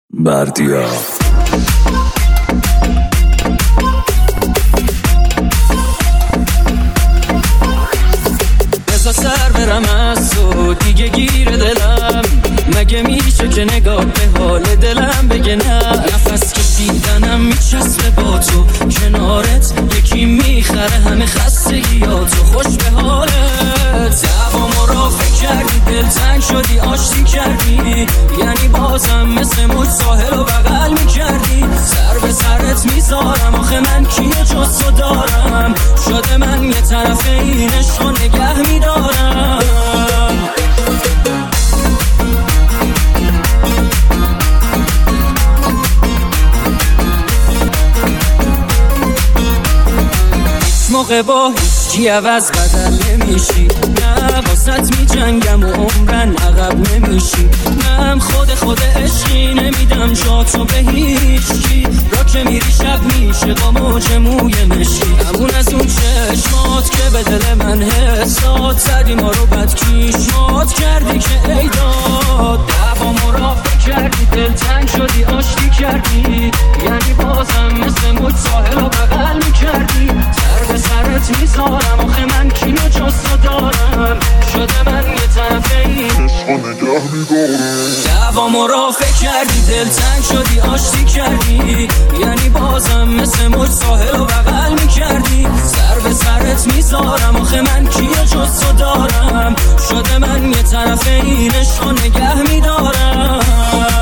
بردیا بزا سر برم از تو دیگه گیر دلم، مگه میشه که نگاه به حال دلم بگه نه؟ نفس کشیدنم میچسبه با تو، کنارت یکی میخره همه خستگیاتو. خوش به حالت دوامو را فکر کردی، دلتنگ شدی آشتی کردی، یعنی بازم مثل موج ساحل و بغل میکردی. سر به سرت میذارم، آخه من کیه جز تو دارم؟ شده من یه طرف این عشقو نگه میدارم. موقع با هیچی عوض بدل نمیشی، نه واسط میجنگم و عمرن عقب نمیشی. من خود عشقی نمیدم جاتو به هیچی، را که میری شب میشه با موج موی مشکی. همون از اون چشمات که به دل من حساد زدی، ما رو بد کیشمات کردی که ای داد. دوامو را فکر کردی، دلتنگ شدی آشتی کردی، یعنی بازم مثل موج ساحل و بغل میکردی. سر به سرت میذارم، آخه من کیو جز تو دارم؟ شده من یه طرف این عشقو نگه میدارم. دوامو را فکر کردی، دلتنگ شدی آشتی کردی، یعنی بازم مثل موج ساحل و بغل میکردی. سر به سرت میذارم، آخه من کیو جز تو دارم؟ شده من یه طرف این عشقو نگه میدارم.